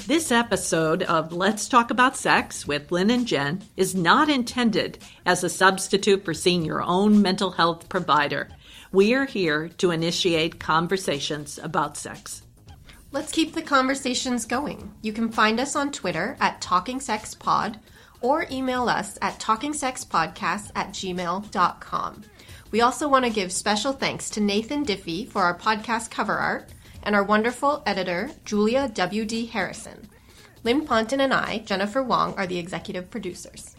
This episode of Let's Talk About Sex with Lynn and Jen is not intended as a substitute for seeing your own mental health provider. We are here to initiate conversations about sex. Let's keep the conversations going. You can find us on Twitter at TalkingSexPod or email us at talkingsexpodcast@gmail.com. We also want to give special thanks to Nathan Diffie for our podcast cover art and our wonderful editor, Julia W.D. Harrison. Lynn Ponton and I, Jennifer Wong, are the executive producers.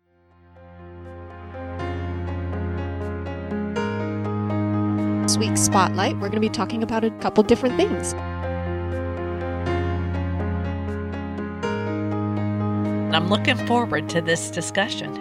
This week's Spotlight, we're going to be talking about a couple different things. I'm looking forward to this discussion.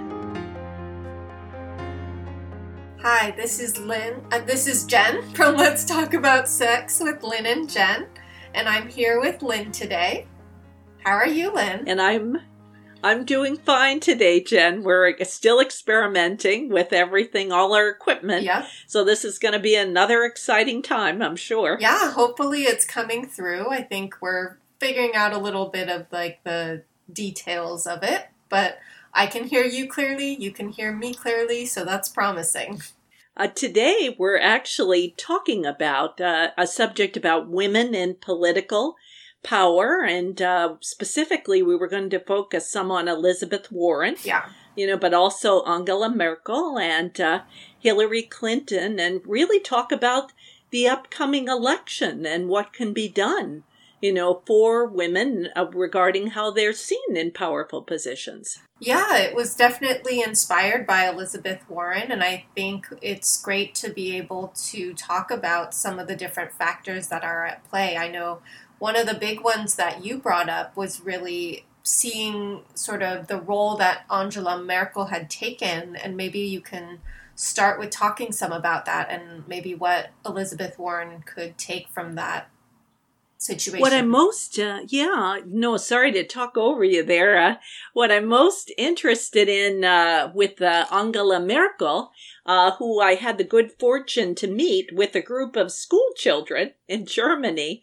Hi, this is Lynn. This is Jen from Let's Talk About Sex with Lynn and Jen. And I'm here with Lynn today. How are you, Lynn? And I'm doing fine today, Jen. We're still experimenting with everything, all our equipment. Yep. So this is going to be another exciting time, I'm sure. Yeah, hopefully it's coming through. I think we're figuring out a little bit of like the details of it. But I can hear you clearly. You can hear me clearly. So that's promising. Today, we're actually talking about a subject about women in political power, and specifically, we were going to focus some on Elizabeth Warren, but also Angela Merkel and Hillary Clinton, and really talk about the upcoming election and what can be done, for women regarding how they're seen in powerful positions. Yeah, it was definitely inspired by Elizabeth Warren, and I think it's great to be able to talk about some of the different factors that are at play. I know one of the big ones that you brought up was really seeing sort of the role that Angela Merkel had taken, and maybe you can start with talking some about that and maybe what Elizabeth Warren could take from that situation. What I'm most, sorry to talk over you there. What I'm most interested in with Angela Merkel, who I had the good fortune to meet with a group of school children in Germany,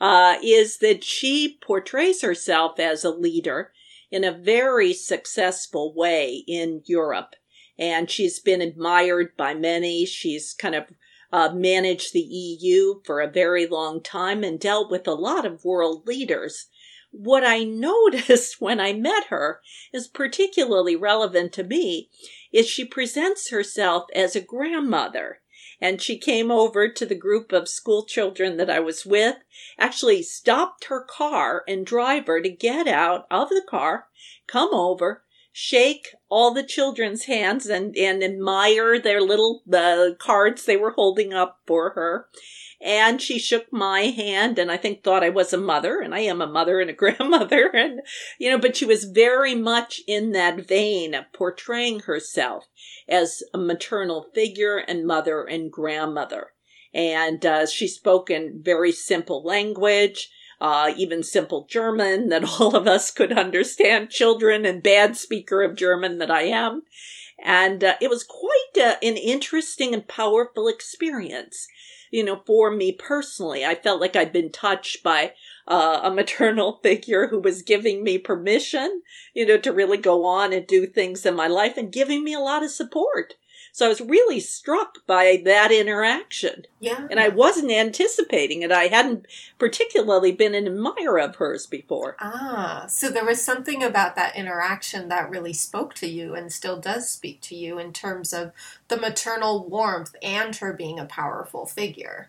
is that she portrays herself as a leader in a very successful way in Europe. And she's been admired by many. She's kind of managed the EU for a very long time and dealt with a lot of world leaders. What I noticed when I met her is particularly relevant to me is she presents herself as a grandmother. And she came over to the group of school children that I was with, actually stopped her car and driver to get out of the car, come over, shake all the children's hands and admire their little cards they were holding up for her. And she shook my hand and I think thought I was a mother, and I am a mother and a grandmother. And, but she was very much in that vein of portraying herself as a maternal figure and mother and grandmother. And she spoke in very simple language. Even simple German that all of us could understand, children, and bad speaker of German that I am. And it was quite an interesting and powerful experience, for me personally. I felt like I'd been touched by a maternal figure who was giving me permission, to really go on and do things in my life and giving me a lot of support. So I was really struck by that interaction. Yeah. And I wasn't anticipating it. I hadn't particularly been an admirer of hers before. So there was something about that interaction that really spoke to you and still does speak to you in terms of the maternal warmth and her being a powerful figure.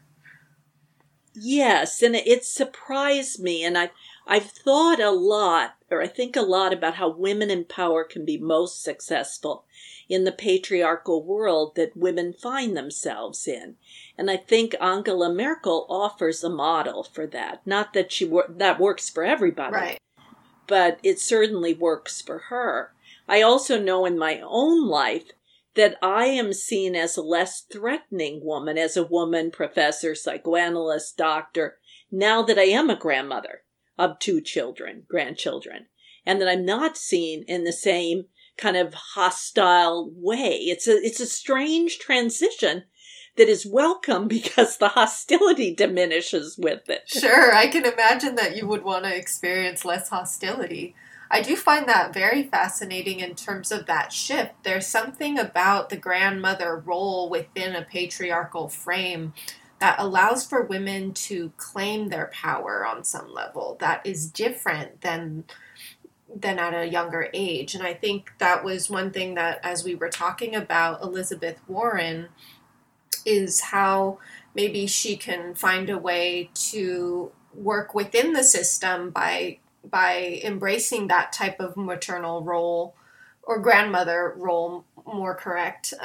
Yes, and it surprised me. And I've thought a lot, or I think a lot about how women in power can be most successful in the patriarchal world that women find themselves in. And I think Angela Merkel offers a model for that. Not that that works for everybody, right, but it certainly works for her. I also know in my own life that I am seen as a less threatening woman, as a woman, professor, psychoanalyst, doctor, now that I am a grandmother of 2 grandchildren, and that I'm not seen in the same kind of hostile way. It's a strange transition that is welcome because the hostility diminishes with it. Sure, I can imagine that you would want to experience less hostility. I do find that very fascinating in terms of that shift. There's something about the grandmother role within a patriarchal frame that allows for women to claim their power on some level that is different than at a younger age. And I think that was one thing that, as we were talking about Elizabeth Warren, is how maybe she can find a way to work within the system by embracing that type of maternal role, or grandmother role, more correct.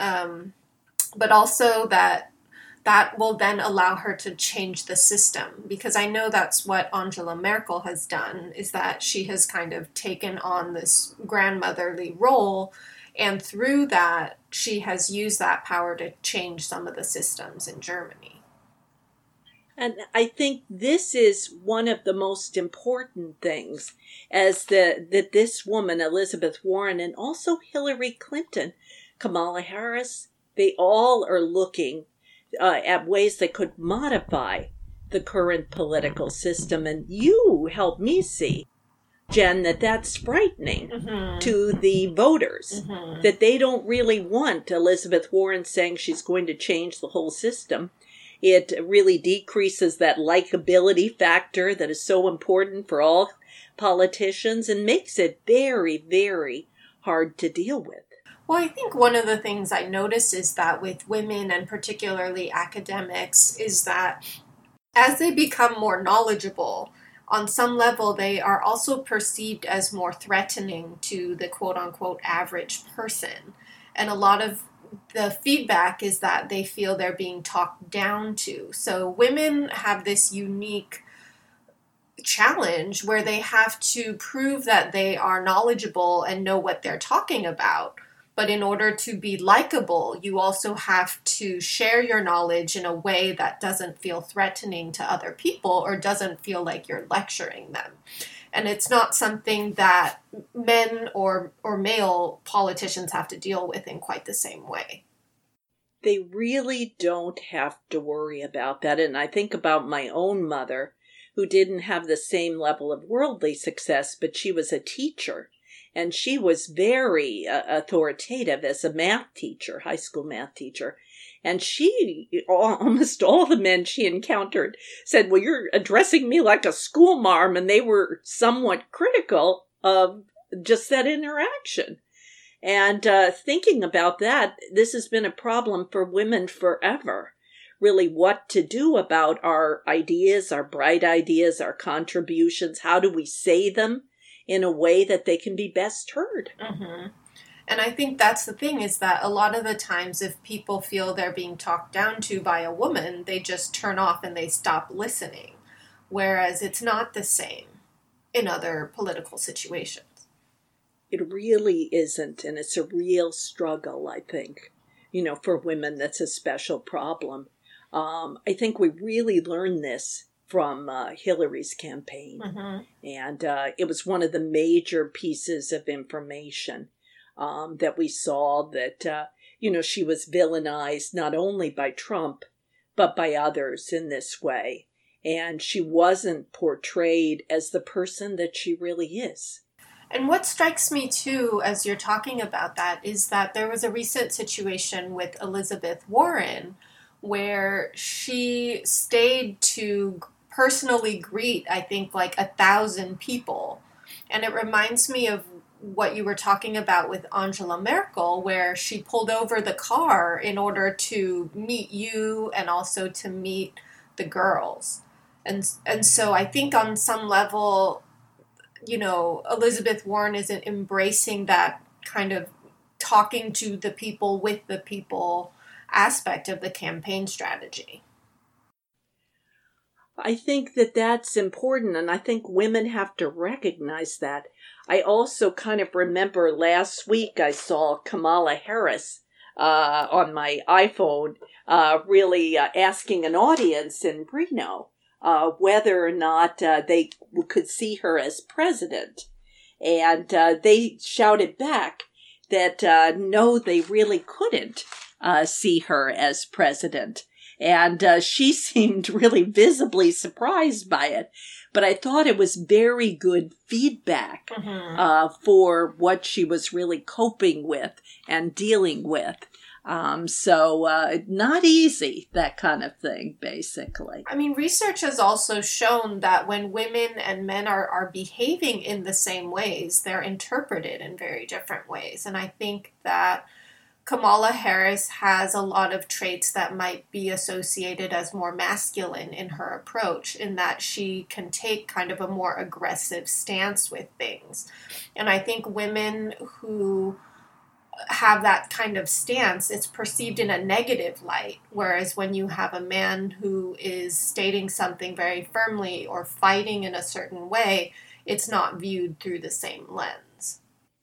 But also that will then allow her to change the system, because I know that's what Angela Merkel has done, is that she has kind of taken on this grandmotherly role, and through that she has used that power to change some of the systems in Germany. And I think this is one of the most important things, as that this woman, Elizabeth Warren, and also Hillary Clinton, Kamala Harris, they all are looking at ways they could modify the current political system. And you helped me see, Jen, that that's frightening to the voters, that they don't really want Elizabeth Warren saying she's going to change the whole system. It really decreases that likability factor that is so important for all politicians and makes it very, very hard to deal with. Well, I think one of the things I notice is that with women, and particularly academics, is that as they become more knowledgeable, on some level they are also perceived as more threatening to the quote-unquote average person. And a lot of the feedback is that they feel they're being talked down to. So women have this unique challenge where they have to prove that they are knowledgeable and know what they're talking about. But in order to be likable, you also have to share your knowledge in a way that doesn't feel threatening to other people or doesn't feel like you're lecturing them. And it's not something that men or male politicians have to deal with in quite the same way. They really don't have to worry about that. And I think about my own mother, who didn't have the same level of worldly success, but she was a teacher. And she was very authoritative as a math teacher, high school math teacher. And almost all the men she encountered said, well, you're addressing me like a school marm. And they were somewhat critical of just that interaction. And thinking about that, this has been a problem for women forever. Really, what to do about our ideas, our bright ideas, our contributions. How do we say them in a way that they can be best heard? And I think that's the thing, is that a lot of the times if people feel they're being talked down to by a woman, they just turn off and they stop listening. Whereas it's not the same in other political situations. It really isn't. And it's a real struggle, I think. For women, that's a special problem. I think we really learned this from Hillary's campaign. And it was one of the major pieces of information that we saw that, she was villainized not only by Trump, but by others in this way. And she wasn't portrayed as the person that she really is. And what strikes me, too, as you're talking about that, is that there was a recent situation with Elizabeth Warren where she stayed to personally greet, I think, like 1,000 people. And it reminds me of what you were talking about with Angela Merkel, where she pulled over the car in order to meet you and also to meet the girls. And so I think on some level, Elizabeth Warren isn't embracing that kind of talking to the people with the people aspect of the campaign strategy. I think that that's important, and I think women have to recognize that. I also kind of remember last week I saw Kamala Harris on my iPhone really asking an audience in Reno whether or not they could see her as president. And they shouted back that no, they really couldn't, see her as president. And she seemed really visibly surprised by it. But I thought it was very good feedback for what she was really coping with and dealing with. So not easy, that kind of thing, basically. I mean, research has also shown that when women and men are behaving in the same ways, they're interpreted in very different ways. And I think that Kamala Harris has a lot of traits that might be associated as more masculine in her approach, in that she can take kind of a more aggressive stance with things. And I think women who have that kind of stance, it's perceived in a negative light, whereas when you have a man who is stating something very firmly or fighting in a certain way, it's not viewed through the same lens.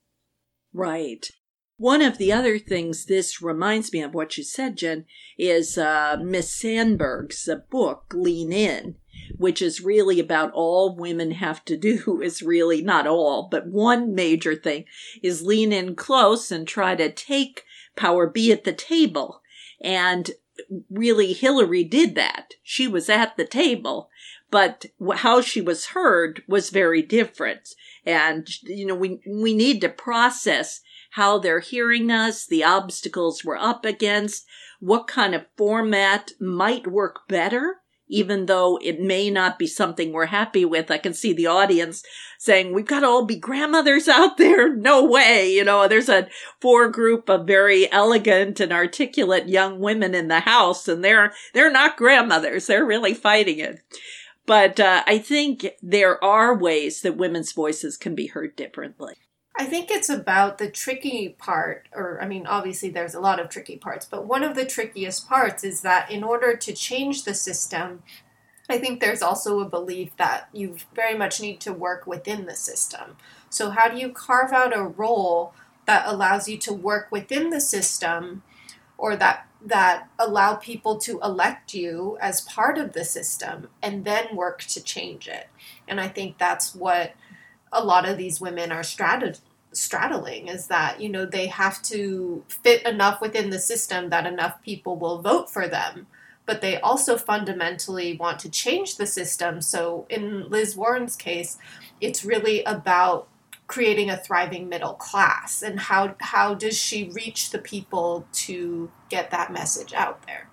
Right. One of the other things this reminds me of what you said, Jen, is Miss Sandberg's book, Lean In, which is really about all women have to do is really not all, but one major thing is lean in close and try to take power, be at the table. And really, Hillary did that. She was at the table, but how she was heard was very different. And, we need to process how they're hearing us, the obstacles we're up against, what kind of format might work better, even though it may not be something we're happy with. I can see the audience saying, we've got to all be grandmothers out there. No way. There's a group of very elegant and articulate young women in the house, and they're not grandmothers. They're really fighting it. But I think there are ways that women's voices can be heard differently. I think it's about the tricky part, obviously there's a lot of tricky parts, but one of the trickiest parts is that in order to change the system, I think there's also a belief that you very much need to work within the system. So how do you carve out a role that allows you to work within the system, or that allow people to elect you as part of the system and then work to change it? And I think that's what a lot of these women are straddling, is that, they have to fit enough within the system that enough people will vote for them, but they also fundamentally want to change the system. So in Liz Warren's case, it's really about creating a thriving middle class, and how does she reach the people to get that message out there?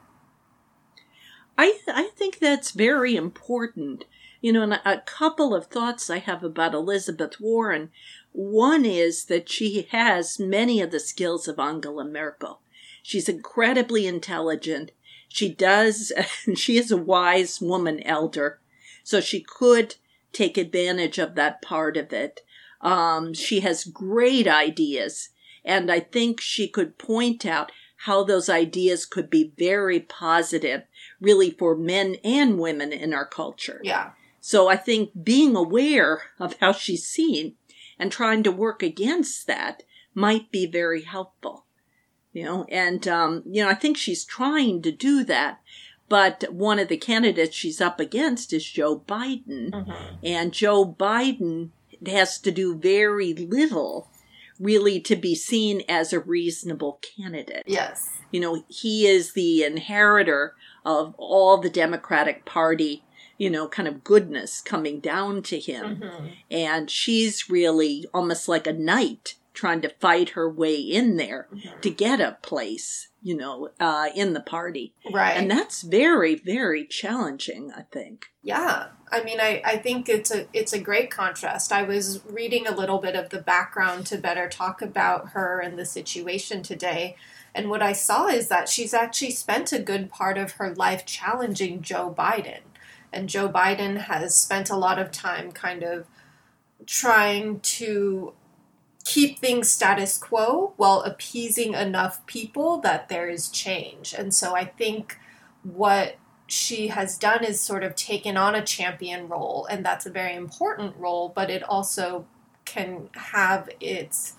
I think that's very important. And a couple of thoughts I have about Elizabeth Warren. One is that she has many of the skills of Angela Merkel. She's incredibly intelligent. She is a wise woman elder, so she could take advantage of that part of it. She has great ideas, and I think she could point out how those ideas could be very positive, really, for men and women in our culture. Yeah. So I think being aware of how she's seen and trying to work against that might be very helpful, and, I think she's trying to do that. But one of the candidates she's up against is Joe Biden. Mm-hmm. And Joe Biden has to do very little, really, to be seen as a reasonable candidate. Yes. He is the inheritor of all the Democratic Party kind of goodness coming down to him. Mm-hmm. And she's really almost like a knight trying to fight her way in there to get a place, in the party. Right. And that's very, very challenging, I think. Yeah. I think it's a great contrast. I was reading a little bit of the background to better talk about her and the situation today. And what I saw is that she's actually spent a good part of her life challenging Joe Biden. And Joe Biden has spent a lot of time kind of trying to keep things status quo while appeasing enough people that there is change. And so I think what she has done is sort of taken on a champion role, and that's a very important role, but it also can have its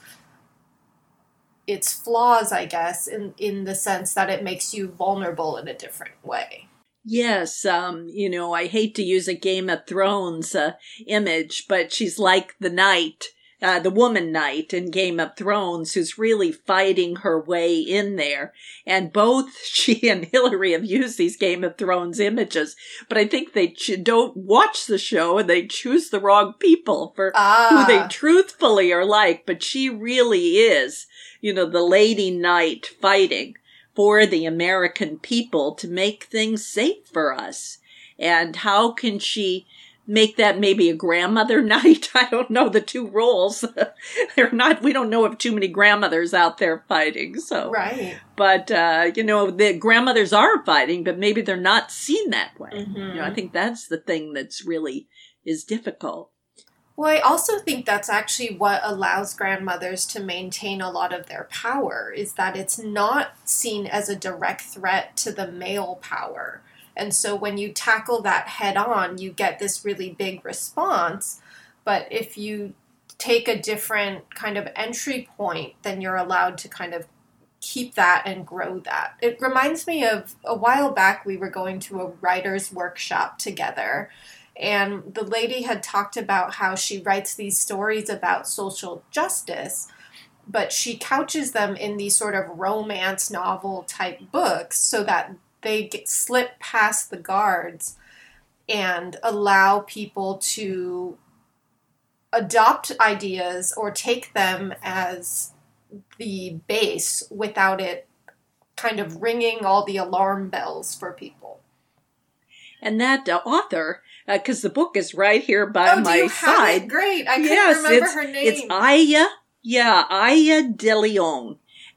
flaws, I guess, in the sense that it makes you vulnerable in a different way. Yes, I hate to use a Game of Thrones image, but she's like the knight, the woman knight in Game of Thrones who's really fighting her way in there. And both she and Hillary have used these Game of Thrones images, but I think they don't watch the show and they choose the wrong people for who they truthfully are like. But she really is, the lady knight fighting for the American people to make things safe for us. And how can she make that maybe a grandmother knight? I don't know the two roles. We don't know of too many grandmothers out there fighting. So, right. But, the grandmothers are fighting, but maybe they're not seen that way. Mm-hmm. I think that's the thing that's really is difficult. Well, I also think that's actually what allows grandmothers to maintain a lot of their power, is that it's not seen as a direct threat to the male power. And so when you tackle that head on, you get this really big response. But if you take a different kind of entry point, then you're allowed to kind of keep that and grow that. It reminds me of a while back, we were going to a writer's workshop together. And the lady had talked about how she writes these stories about social justice, but she couches them in these sort of romance novel type books so that they slip past the guards and allow people to adopt ideas or take them as the base without it kind of ringing all the alarm bells for people. And that author, because the book is right here by my side. Great. I couldn't remember her name. It's Aya de Leon.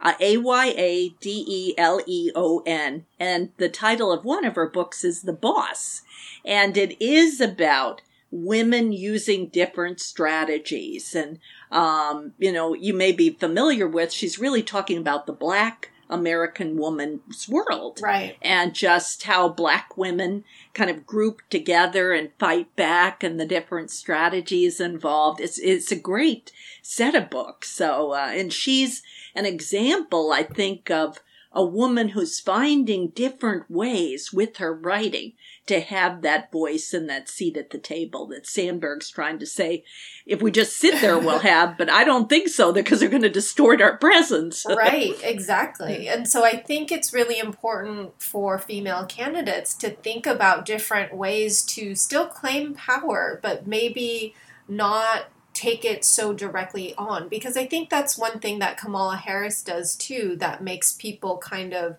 Aydeleon. And the title of one of her books is The Boss. And it is about women using different strategies. And, you may be familiar with, she's really talking about the Black American woman's world. Right. And just how Black women kind of group together and fight back and the different strategies involved. It's a great set of books. So, and she's an example, I think, of a woman who's finding different ways with her writing to have that voice and that seat at the table that Sandberg's trying to say, if we just sit there, we'll have, but I don't think so, because they're going to distort our presence. Right, exactly. And so I think it's really important for female candidates to think about different ways to still claim power, but maybe not take it so directly on. Because I think that's one thing that Kamala Harris does too, that makes people kind of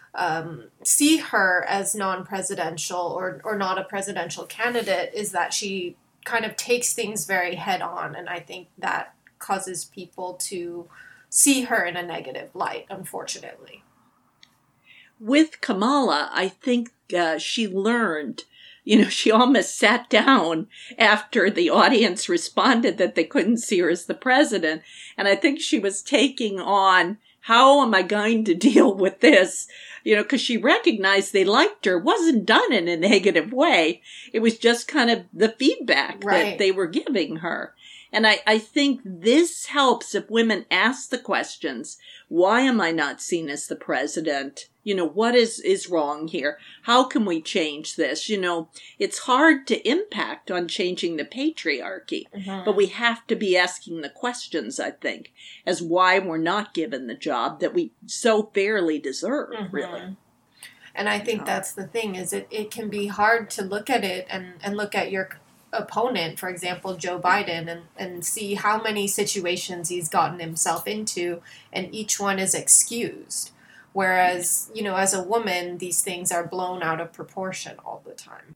see her as non-presidential or not a presidential candidate, is that she kind of takes things very head on. And I think that causes people to see her in a negative light, unfortunately. With Kamala, I think she learned, she almost sat down after the audience responded that they couldn't see her as the president. And I think she was taking on, how am I going to deal with this? Because she recognized they liked her. It wasn't done in a negative way. It was just kind of the feedback that they were giving her. And I think this helps if women ask the questions, why am I not seen as the president? What is wrong here? How can we change this? It's hard to impact on changing the patriarchy, but we have to be asking the questions, I think, as why we're not given the job that we so fairly deserve, really. And I think that's the thing, is it can be hard to look at it and look at your opponent, for example, Joe Biden, and see how many situations he's gotten himself into, and each one is excused. Whereas, as a woman, these things are blown out of proportion all the time.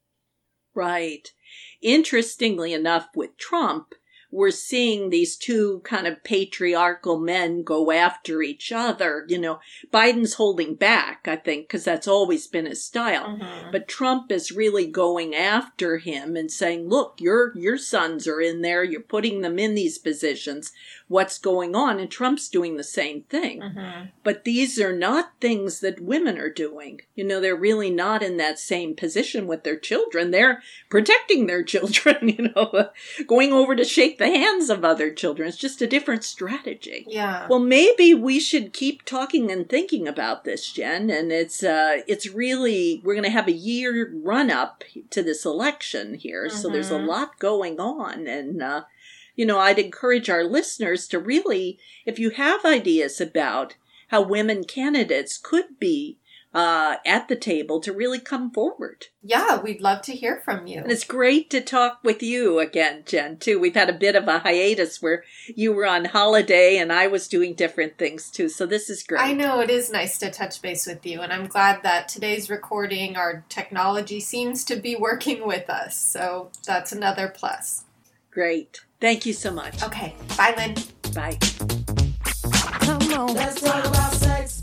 Right. Interestingly enough, with Trump, we're seeing these two kind of patriarchal men go after each other. Biden's holding back, I think, because that's always been his style. But Trump is really going after him and saying, look, your sons are in there. You're putting them in these positions. What's going on? And Trump's doing the same thing. But these are not things that women are doing. They're really not in that same position with their children. They're protecting their children, going over to shake the hands of other children. It's just a different strategy. Yeah. Well, maybe we should keep talking and thinking about this, Jen. And it's really, we're going to have a year run up to this election here. So there's a lot going on. And, I'd encourage our listeners to really, if you have ideas about how women candidates could be at the table, to really come forward. Yeah, we'd love to hear from you. And it's great to talk with you again, Jen, too. We've had a bit of a hiatus where you were on holiday and I was doing different things, too. So this is great. I know, it is nice to touch base with you. And I'm glad that today's recording, our technology seems to be working with us. So that's another plus. Great. Thank you so much. Okay. Bye, Lynn. Bye. Come on, let's talk about sex.